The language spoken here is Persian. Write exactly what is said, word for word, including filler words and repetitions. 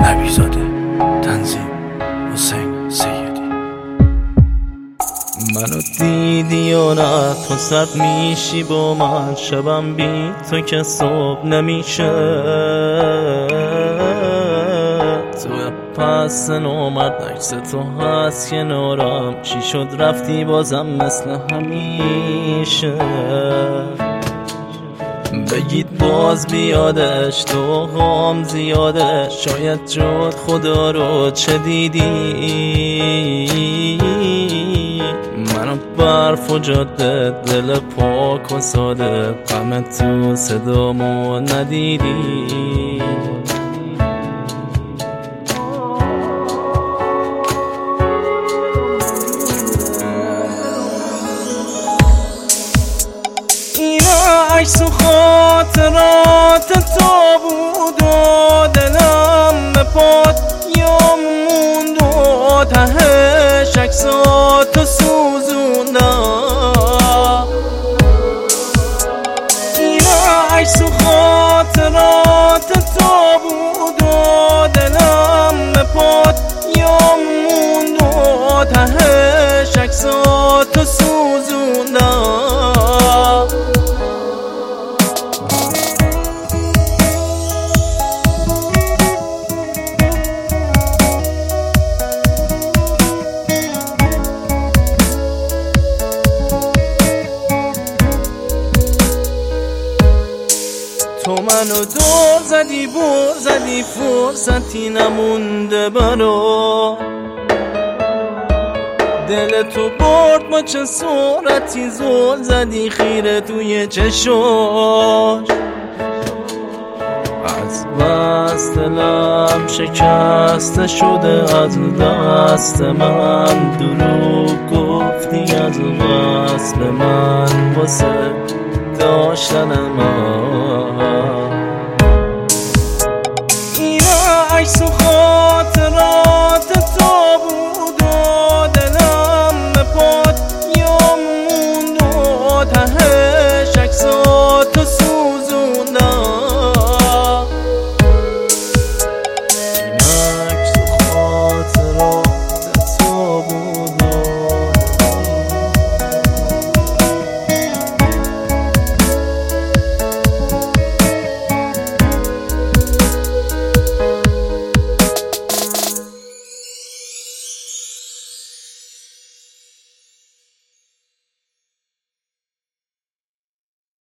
نبیزاده. تنظیم حسین سیدی. منو دیدی و نه تو سرد میشی با من، شبم بی تو که صبح نمیشه. تو پس نومد عکس تو هست کنارم، چی شد رفتی بازم مثل همیشه. بگید باز بیادش تو هم زیاده، شاید جد خدا رو چه دیدی. منو برف و جاده دل پاک و ساده، غم تو صدامو ندیدی. عکس و خاطرات تو بود و دلم به پات یا موند و تهش عکساتو سوزوندم. اینا عکس و خاطرات تو بود و دلم به پات یا موند و تهش عکساتو سوزوندم. تو منو دور زدی بور زدی، فرصتی نمونده برا. دل تو برد با چه صورتی، زل زدی خیره توی چشاش. از بس دلم شکسته شده از دست من، دروغ گفتی از بس به من واسه داشتن من.